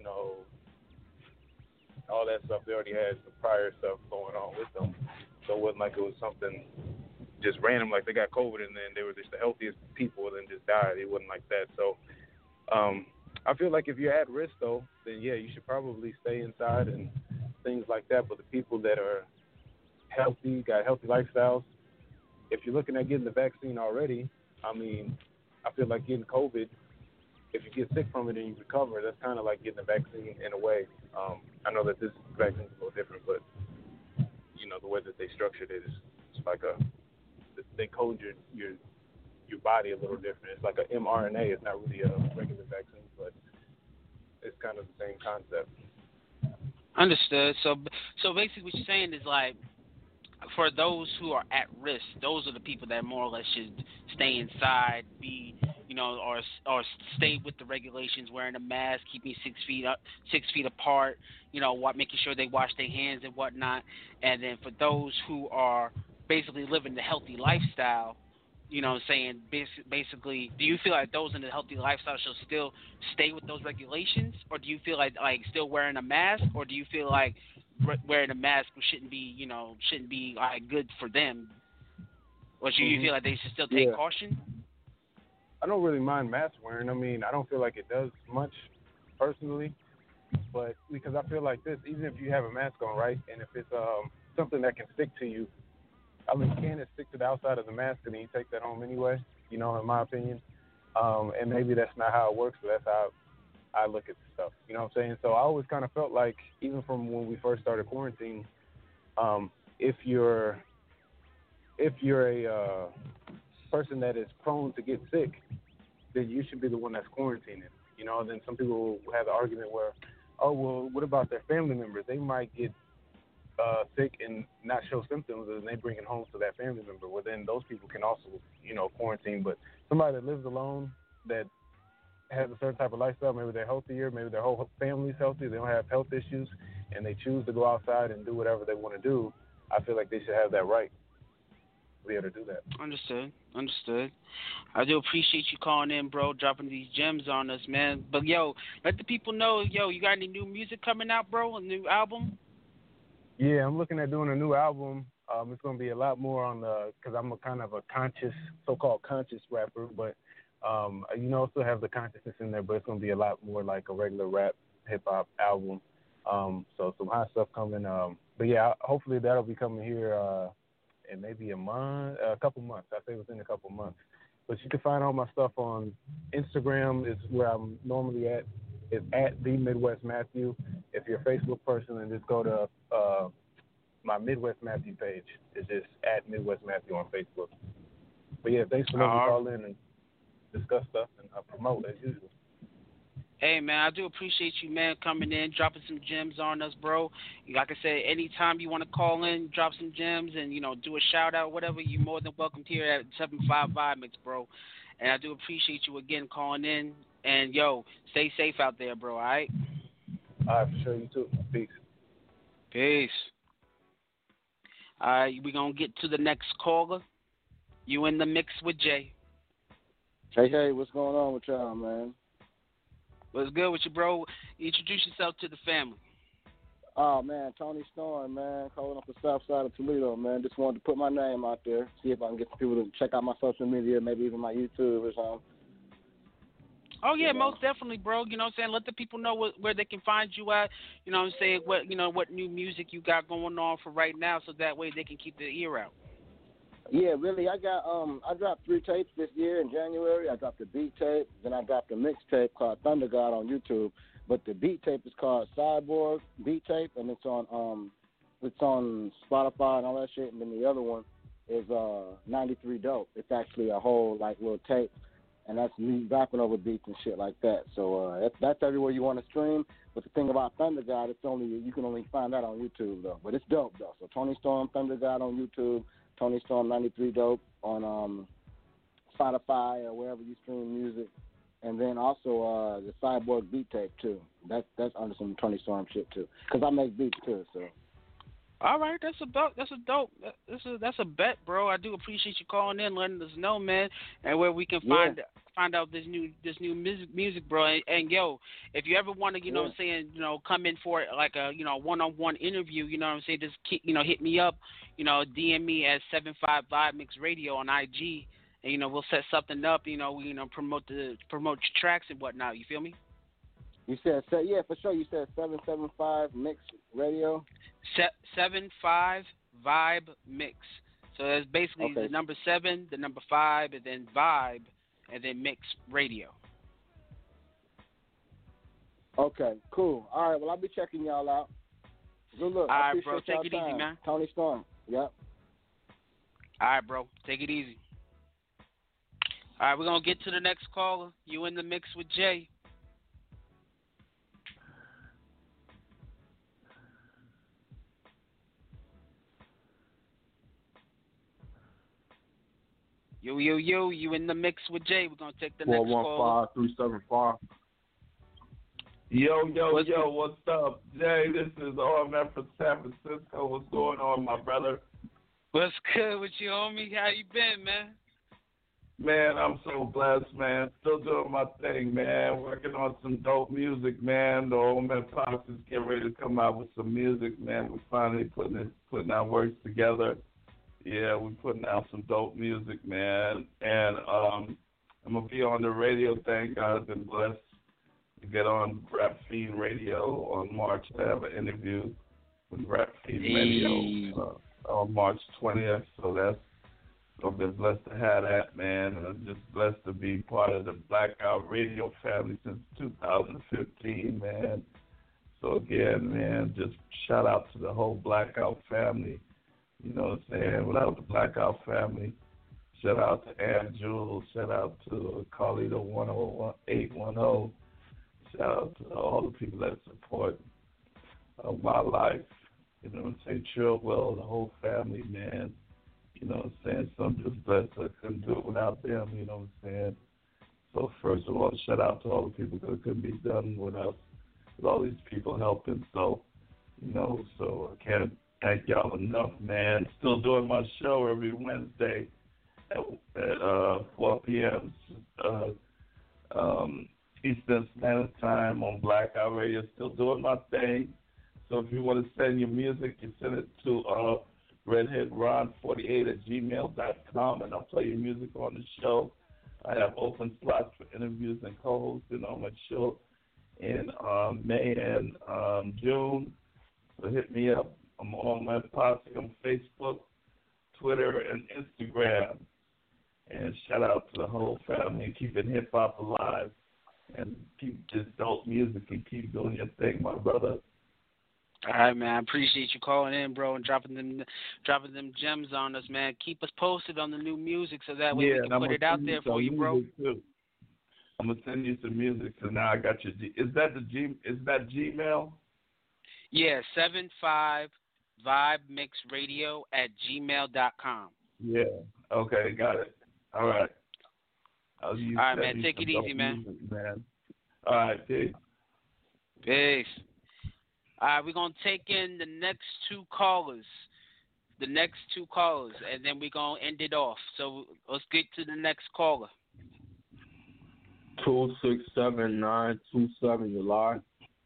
[SPEAKER 14] all that stuff, they already had some prior stuff going on with them. So it wasn't like it was something just random, like they got COVID and then they were just the healthiest people and then just died. It wasn't like that. So I feel like if you're at risk, though, then, yeah, you should probably stay inside and things like that. But the people that are healthy, got healthy lifestyles, if you're looking at getting the vaccine already, I mean, I feel like getting COVID, if you get sick from it and you recover, that's kind of like getting a vaccine in a way. I know that this vaccine is a little different, but, the way that they structured it is like they code your body a little different. It's like an mRNA. It's not really a regular vaccine, but it's kind of the same concept.
[SPEAKER 3] Understood. So basically what you're saying is like, for those who are at risk, those are the people that more or less should stay inside, be, or stay with the regulations, wearing a mask, keeping 6 feet apart, making sure they wash their hands and whatnot. And then for those who are basically living the healthy lifestyle, saying basically, do you feel like those in the healthy lifestyle should still stay with those regulations, or do you feel like still wearing a mask, or do you feel like wearing a mask shouldn't be like good for them, or do you feel like they should still take caution?
[SPEAKER 14] I don't really mind mask wearing. I mean, I don't feel like it does much personally, but because I feel like this, even if you have a mask on, right, and if it's something that can stick to you, I mean, can it stick to the outside of the mask and then you take that home anyway, in my opinion? And maybe that's not how it works, but that's how I look at stuff. You know what I'm saying? So I always kind of felt like, even from when we first started quarantine, if you're a person that is prone to get sick, then you should be the one that's quarantining. Then some people will have the argument where, oh, well, what about their family members? They might get sick and not show symptoms, and they bring it home to that family member. Well, then those people can also, quarantine. But somebody that lives alone, that has a certain type of lifestyle, maybe they're healthier, maybe their whole family's healthy, they don't have health issues, and they choose to go outside and do whatever they want to do, I feel like they should have that right to be able to do that.
[SPEAKER 3] Understood. I do appreciate you calling in, bro, dropping these gems on us, man. But, let the people know, you got any new music coming out, bro, a new album?
[SPEAKER 14] Yeah, I'm looking at doing a new album. It's going to be a lot more on because I'm a kind of a so-called conscious rapper, but, still have the consciousness in there, but it's going to be a lot more like a regular rap, hip-hop album. So some hot stuff coming. But, yeah, hopefully that'll be coming here in maybe a couple months. I say within a couple months. But you can find all my stuff on Instagram is where I'm normally at. It's at the Midwest Matthew. If you're a Facebook person, then just go to my Midwest Matthew page. It's just at Midwest Matthew on Facebook. But yeah, thanks for letting me call in and discuss stuff and promote as usual.
[SPEAKER 3] Hey, man, I do appreciate you, man, coming in, dropping some gems on us, bro. Like I said, anytime you want to call in, drop some gems, and, do a shout-out, whatever, you're more than welcome here at 755 Mix, bro. And I do appreciate you again calling in. And, stay safe out there, bro, all right?
[SPEAKER 14] All right, for sure. You too.
[SPEAKER 3] Peace. All right, we're going to get to the next caller. You in the mix with Jay.
[SPEAKER 15] Hey, what's going on with y'all, man?
[SPEAKER 3] What's good with you, bro? Introduce yourself to the family.
[SPEAKER 15] Oh, man, Tony Storm, man, calling up the south side of Toledo, man. Just wanted to put my name out there, see if I can get some people to check out my social media, maybe even my YouTube or something.
[SPEAKER 3] Oh, yeah, most definitely, bro. You know what I'm saying? Let the people know where they can find you at. You know what I'm saying? What new music you got going on for right now, so that way they can keep their ear out.
[SPEAKER 15] Yeah, really. I dropped 3 tapes this year in January. I dropped a beat tape, then I dropped a mixtape called Thunder God on YouTube. But the beat tape is called Cyborg Beat Tape, and it's on Spotify and all that shit. And then the other one is 93 Dope. It's actually a whole little tape. and that's me rapping over beats and shit like that. So that's everywhere you want to stream. But the thing about Thunder God, you can only find that on YouTube though. But it's dope though. So Tony Storm, Thunder God on YouTube, Tony Storm 93 Dope on Spotify or wherever you stream music, and then also the Cyborg beat tape too. That's under some Tony Storm shit too, because I make beats too. So.
[SPEAKER 3] All right, that's a bet, bro. I do appreciate you calling in, letting us know, man, and where we can find out this new music, bro. And yo, if you ever want to, you know what I'm saying, come in for like a one-on-one interview, you know what I'm saying, just hit me up, DM me at 75 Mix Radio on IG, and we'll set something up, we promote your tracks and whatnot. You feel me?
[SPEAKER 15] You said for sure. You said 775 Mix Radio.
[SPEAKER 3] 75 Vibe Mix. So that's basically the number 7, the number 5, and then Vibe, and then Mix Radio.
[SPEAKER 15] Okay, cool. All right, well, I'll be checking y'all out. Good look.
[SPEAKER 3] All right, bro. Take it easy, man.
[SPEAKER 15] Tony Storm. Yep.
[SPEAKER 3] All right, bro. Take it easy. All right, we're going to get to the next caller. You in the mix with Jay. Yo, you in the mix with Jay. We're going to take the next call.
[SPEAKER 16] 415-375. Yo, what's up? Jay, this is RMF from San Francisco. What's going on, my brother?
[SPEAKER 3] What's good with you, homie? How you been, man?
[SPEAKER 16] Man, I'm so blessed, man. Still doing my thing, man. Working on some dope music, man. The old man Pops is getting ready to come out with some music, man. We're finally putting our works together. Yeah, we're putting out some dope music, man. And I'm going to be on the radio. Thank God I've been blessed to get on Rap Fiend Radio on March. I have an interview with Rap Fiend Radio on March 20th. So I've been blessed to have that, man. And I'm just blessed to be part of the Blackout Radio family since 2015, man. So again, man, just shout out to the whole Blackout family. You know what I'm saying? Without the Blackout family, shout out to Ann Jules, shout out to Carlito 810, shout out to all the people that support my life. You know what I'm saying? Trillwell, the whole family, man. You know what I'm saying? So I'm just blessed I couldn't do it without them, you know what I'm saying? So first of all, shout out to all the people because it couldn't be done without all these people helping. So, so I can't thank y'all enough, man. Still doing my show every Wednesday at 4 p.m. Eastern Standard Time on Blackout Radio. Still doing my thing. So if you want to send your music, you send it to redheadron48@gmail.com, and I'll play your music on the show. I have open slots for interviews and co-hosting on my show in May and June. So hit me up. I'm on my posse on Facebook, Twitter, and Instagram. And shout out to the whole family keeping hip-hop alive. And keep this dope music and keep doing your thing, my brother.
[SPEAKER 3] All right, man. I appreciate you calling in, bro, and dropping them gems on us, man. Keep us posted on the new music so that way we can put it out there for you, bro.
[SPEAKER 16] Too. I'm gonna send you some music. So now I got your. Is that Gmail?
[SPEAKER 3] Yeah, 75 vibemixradio@gmail.com.
[SPEAKER 16] Yeah. Okay, got it. All right.
[SPEAKER 3] All right, man. Take it easy, man.
[SPEAKER 16] All right, peace.
[SPEAKER 3] Peace. All right, we're going to take in the next two callers. And then we're going to end it off. So let's get to the next caller.
[SPEAKER 16] 267-927, you're live.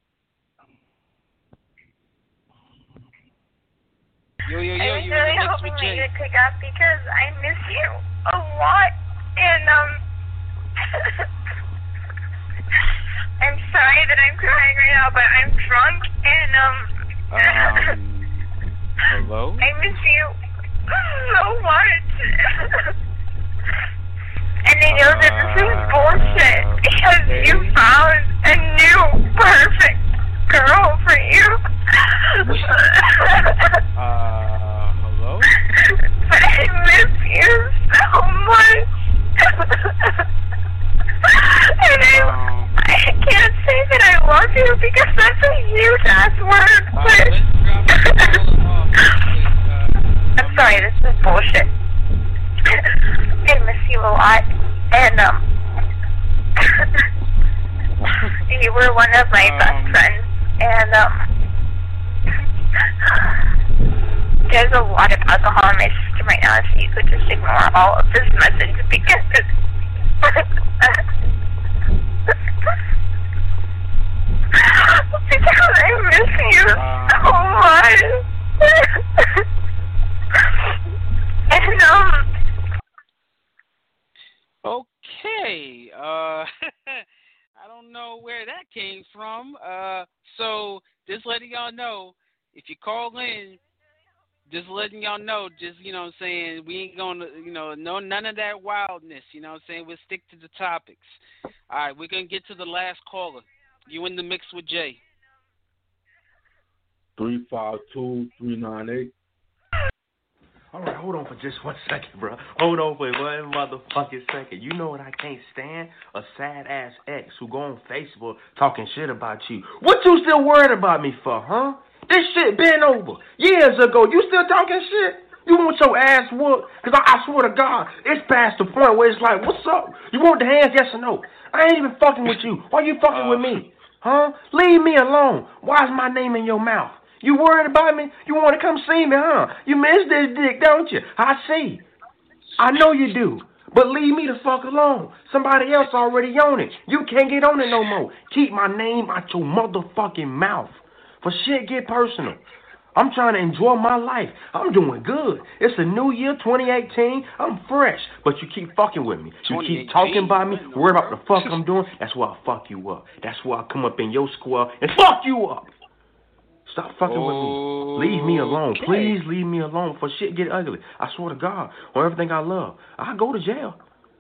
[SPEAKER 3] Yo,
[SPEAKER 17] I was really hoping we could pick up because I miss you a lot. And, I'm sorry that I'm crying right now, but I'm drunk and,
[SPEAKER 3] hello?
[SPEAKER 17] I miss you so much. And I know that this is bullshit because you found a new perfect girl for you.
[SPEAKER 3] Hello?
[SPEAKER 17] But I miss you so much. love you because that's a huge ass word. I'm sorry, this is bullshit. I miss you a lot, and you were one of my best friends, and there's a lot of alcohol in my system right now, so you could just ignore all of this message because I miss you so much. And
[SPEAKER 3] okay, I don't know where that came from. So just letting y'all know, if you call in, just letting y'all know, just, you know what I'm saying, we ain't gonna, you know, no, none of that wildness, you know what I'm saying, we'll stick to the topics. All right, we're gonna get to the last caller. You in the mix with Jay.
[SPEAKER 18] 352-398.
[SPEAKER 19] All right, hold on for just 1 second, bro. Hold on for 1 motherfucking second. You know what I can't stand? A sad-ass ex who go on Facebook talking shit about you. What you still worried about me for, huh? This shit been over years ago. You still talking shit? You want your ass whooped? Because I swear to God, it's past the point where it's like, what's up? You want the hands, yes or no? I ain't even fucking with you. Why you fucking with me? Huh? Leave me alone. Why is my name in your mouth? You worried about me? You want to come see me, huh? You miss this dick, don't you? I see. I know you do. But leave me the fuck alone. Somebody else already on it. You can't get on it no more. Keep my name out your motherfucking mouth. For shit get personal. I'm trying to enjoy my life. I'm doing good. It's a new year, 2018. I'm fresh. But you keep fucking with me. You keep talking about me, worry about what the fuck I'm doing. That's why I fuck you up. That's why I come up in your square and fuck you up. Stop fucking with me. Leave me alone. Please leave me alone for shit get ugly. I swear to God, on everything I love, I go to jail.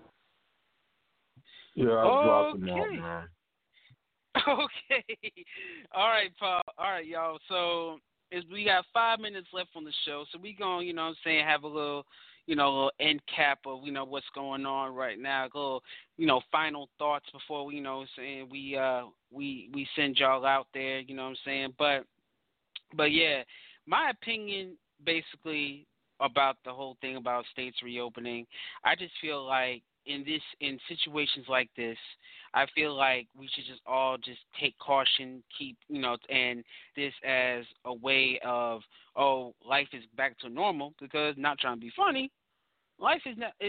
[SPEAKER 18] Yeah, I'll drop him out, man.
[SPEAKER 3] Okay. All right, Paul. All right, y'all. So we got 5 minutes left on the show. So we going, you know what I'm saying, have a little, you know, a little end cap of, you know, what's going on right now. A little, you know, final thoughts before we, you know what I'm saying, we send y'all out there, you know what I'm saying. But yeah, my opinion basically about the whole thing about states reopening, I just feel like in situations like this, I feel like we should just all just take caution, keep, you know, and this as a way of, oh, life is back to normal, because not trying to be funny, life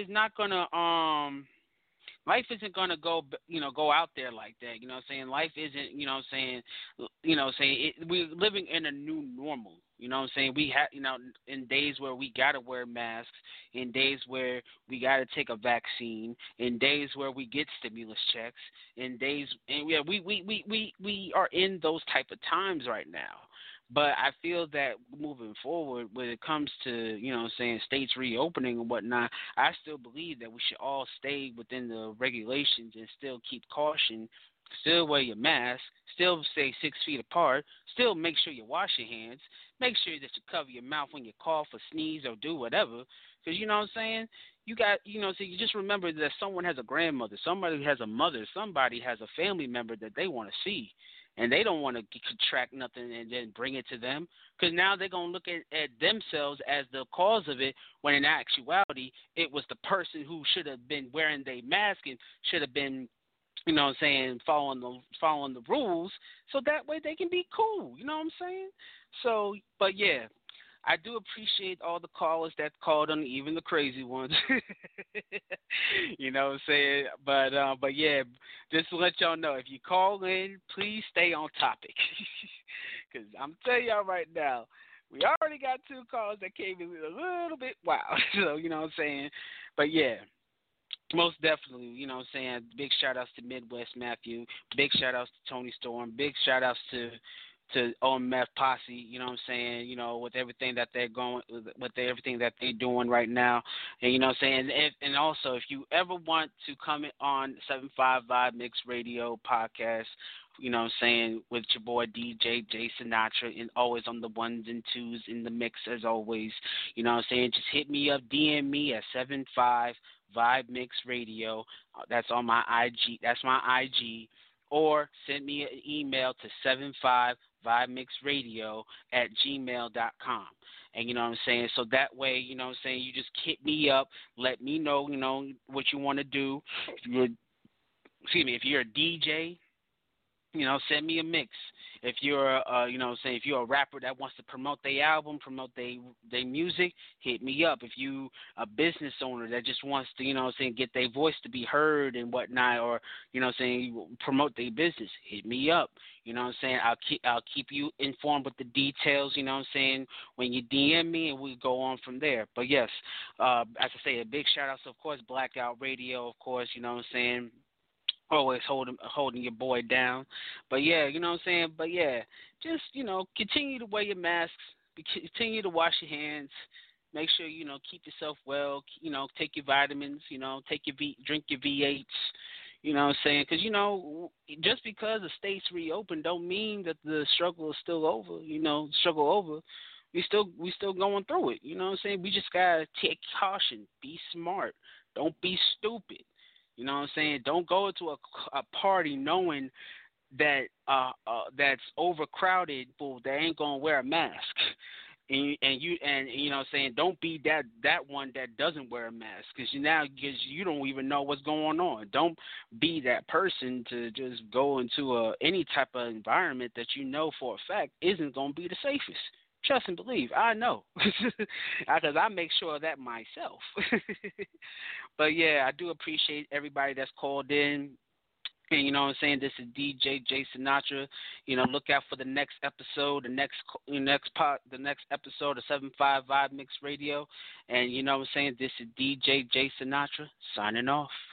[SPEAKER 3] isn't gonna go, you know, go out there like that. You know what I'm saying? Life isn't, you know what I'm saying, we're living in a new normal. You know what I'm saying? We have, you know, in days where we gotta wear masks, in days where we gotta take a vaccine, in days where we get stimulus checks, in days, and yeah, we are in those type of times right now. But I feel that moving forward, when it comes to, you know what I'm saying, states reopening and whatnot, I still believe that we should all stay within the regulations and still keep caution, still wear your mask, still stay 6 feet apart, still make sure you wash your hands, make sure that you cover your mouth when you cough or sneeze or do whatever. Because, you know what I'm saying, you got, you know, so you just remember that someone has a grandmother, somebody has a mother, somebody has a family member that they want to see. And they don't want to contract nothing and then bring it to them, because now they're going to look at themselves as the cause of it, when in actuality it was the person who should have been wearing their mask and should have been, you know what I'm saying, following the rules, so that way they can be cool. You know what I'm saying? So, but yeah, I do appreciate all the callers that called on, even the crazy ones. You know what I'm saying? But yeah, just to let y'all know, if you call in, please stay on topic. Because I'm telling y'all right now, we already got 2 calls that came in a little bit wild. So, you know what I'm saying? But yeah, most definitely, you know what I'm saying, big shout-outs to Midwest Matthew, big shout-outs to Tony Storm, big shout-outs to OMF Posse, you know what I'm saying, you know, with everything that they're everything that they're doing right now. And, you know what I'm saying, and also, if you ever want to come on 755 Mix Radio podcast, you know what I'm saying, with your boy DJ Jay Sinatra, and always on the 1s and 2s in the mix as always, you know what I'm saying, just hit me up, DM me at 75 Vibe Mix Radio. That's on my IG. That's my IG. or send me an email to 75vibemixradio@gmail.com. And you know what I'm saying? So that way, you know what I'm saying, you just hit me up, let me know, you know, what you want to do. If you're a DJ, you know, send me a mix. If you're, you know what I'm saying, if you're a rapper that wants to promote their album, promote their music, hit me up. If you a business owner that just wants to, you know what I'm saying, get their voice to be heard and whatnot, or, you know what I'm saying, promote their business, hit me up. You know what I'm saying? I'll keep you informed with the details, you know what I'm saying, when you DM me, and we go on from there. But yes, as I say, a big shout out to, of course, Blackout Radio, of course, you know what I'm saying, always holding your boy down. But yeah, you know what I'm saying? But yeah, just, you know, continue to wear your masks, continue to wash your hands, make sure, you know, keep yourself well, you know, take your vitamins, you know, drink your V8s, you know what I'm saying? Because, you know, just because the states reopen don't mean that the struggle is still over, you know, We still going through it, you know what I'm saying? We just got to take caution, be smart, don't be stupid. You know what I'm saying? Don't go to a party knowing that that's overcrowed, but they ain't gonna wear a mask. And you know what I'm saying? Don't be that one that doesn't wear a mask, because you don't even know what's going on. Don't be that person to just go into any type of environment that you know for a fact isn't gonna be the safest. Trust and believe. I know, because I make sure of that myself. But yeah, I do appreciate everybody that's called in. And you know what I'm saying? This is DJ J Sinatra. You know, look out for the next episode, the next episode of 75 Vibe Mix Radio. And you know what I'm saying? This is DJ J Sinatra signing off.